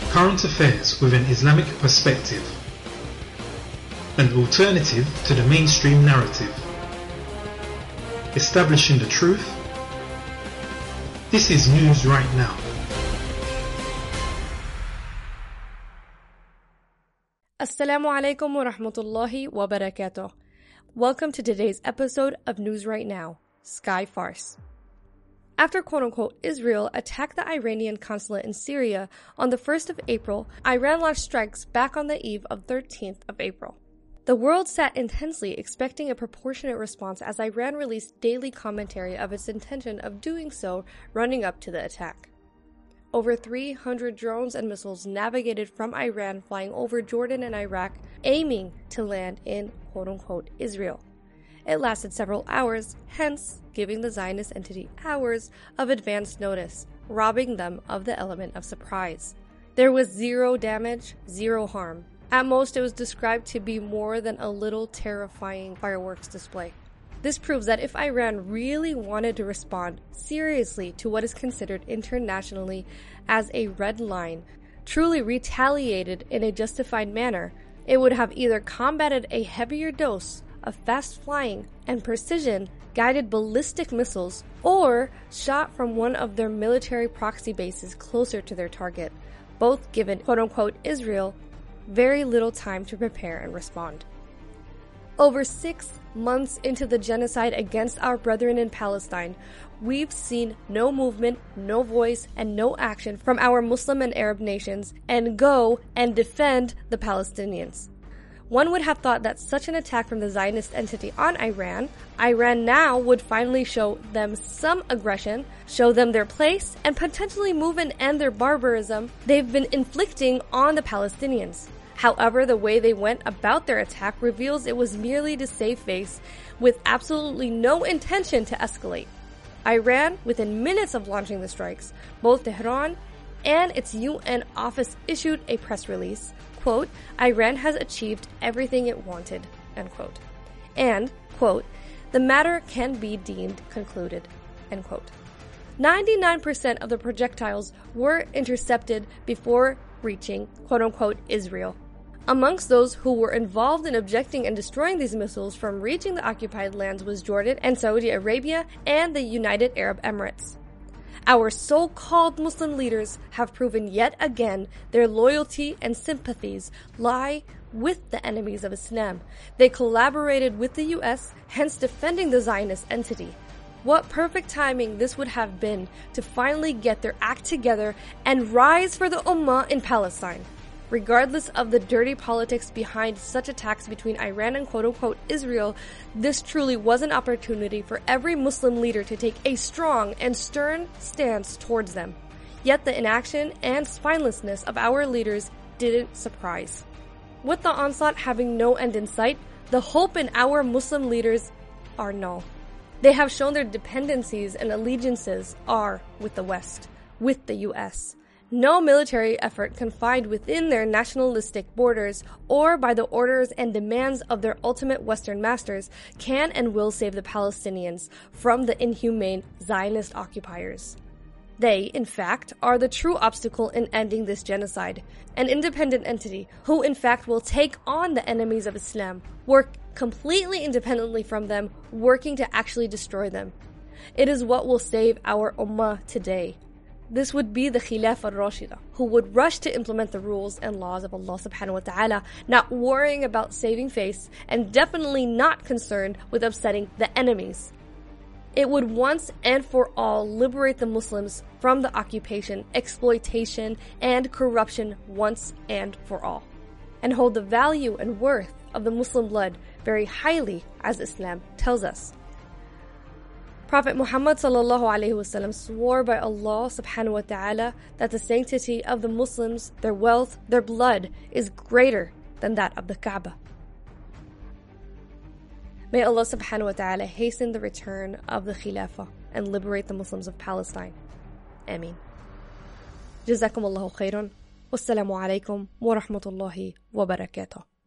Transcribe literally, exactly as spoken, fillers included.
Current affairs with an Islamic perspective. An alternative to the mainstream narrative. Establishing the truth. This is News Right Now. Assalamu alaikum wa rahmatullahi wa barakatuh. Welcome to today's episode of News Right Now, Sky Farce. After quote-unquote Israel attacked the Iranian consulate in Syria on the first of April, Iran launched strikes back on the eve of thirteenth of April. The world sat intensely expecting a proportionate response as Iran released daily commentary of its intention of doing so running up to the attack. Over three hundred drones and missiles navigated from Iran flying over Jordan and Iraq, aiming to land in quote-unquote Israel. It lasted several hours, hence giving the Zionist entity hours of advance notice, robbing them of the element of surprise. There was zero damage, zero harm. At most, it was described to be more than a little terrifying fireworks display. This proves that if Iran really wanted to respond seriously to what is considered internationally as a red line, truly retaliated in a justified manner, it would have either combated a heavier dose of fast-flying and precision-guided ballistic missiles or shot from one of their military proxy bases closer to their target, both given quote-unquote Israel very little time to prepare and respond. Over six months into the genocide against our brethren in Palestine, we've seen no movement, no voice, and no action from our Muslim and Arab nations and go and defend the Palestinians. One would have thought that such an attack from the Zionist entity on Iran, Iran now would finally show them some aggression, show them their place, and potentially move and end their barbarism they've been inflicting on the Palestinians. However, the way they went about their attack reveals it was merely to save face, with absolutely no intention to escalate. Iran, within minutes of launching the strikes, both Tehran and its U N office issued a press release, quote, Iran has achieved everything it wanted, end quote. And, quote, the matter can be deemed concluded, end quote. ninety-nine percent of the projectiles were intercepted before reaching, quote-unquote, Israel. Amongst those who were involved in objecting and destroying these missiles from reaching the occupied lands was Jordan and Saudi Arabia and the United Arab Emirates. Our so-called Muslim leaders have proven yet again their loyalty and sympathies lie with the enemies of Islam. They collaborated with the U S, hence defending the Zionist entity. What perfect timing this would have been to finally get their act together and rise for the Ummah in Palestine. Regardless of the dirty politics behind such attacks between Iran and quote-unquote Israel, this truly was an opportunity for every Muslim leader to take a strong and stern stance towards them. Yet the inaction and spinelessness of our leaders didn't surprise. With the onslaught having no end in sight, the hope in our Muslim leaders are null. They have shown their dependencies and allegiances are with the West, with the U S. No military effort confined within their nationalistic borders or by the orders and demands of their ultimate Western masters can and will save the Palestinians from the inhumane Zionist occupiers. They, in fact, are the true obstacle in ending this genocide, an independent entity who, in fact, will take on the enemies of Islam, work completely independently from them, working to actually destroy them. It is what will save our Ummah today. This would be the Khilafah al-Rashida, who would rush to implement the rules and laws of Allah subhanahu wa ta'ala, not worrying about saving face and definitely not concerned with upsetting the enemies. It would once and for all liberate the Muslims from the occupation, exploitation, and corruption once and for all, and hold the value and worth of the Muslim blood very highly, as Islam tells us. Prophet Muhammad sallallahu alaihi wasallam swore by Allah subhanahu wa ta'ala that the sanctity of the Muslims, their wealth, their blood is greater than that of the Kaaba. May Allah subhanahu wa ta'ala hasten the return of the Khilafah and liberate the Muslims of Palestine. Ameen. Jazakum Allahu khairan. Wassalamu alaikum wa rahmatullahi wa barakatuh.